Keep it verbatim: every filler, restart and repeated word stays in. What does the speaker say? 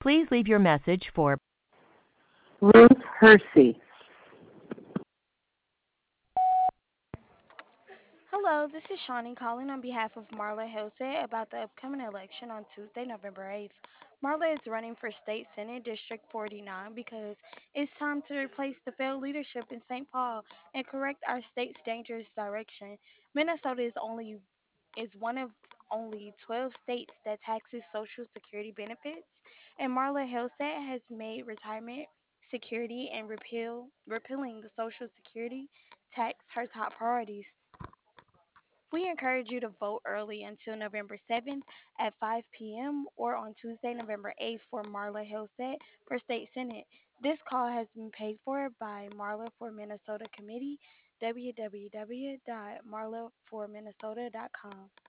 Please leave your message for Ruth Hersey. Hello, this is Shawnee calling on behalf of Marla Hilsett about the upcoming election on Tuesday, November eighth. Marla is running for State Senate District forty-nine because it's time to replace the failed leadership in Saint Paul and correct our state's dangerous direction. Minnesota is only is one of only twelve states that taxes Social Security benefits, and Marla Hillsat has made retirement security and repeal repealing the Social Security tax her top priorities. We encourage you to vote early until November seventh at five p m or on Tuesday, November eighth for Marla Hillsett for State Senate. This call has been paid for by Marla for Minnesota Committee, w w w dot marla for minnesota dot com.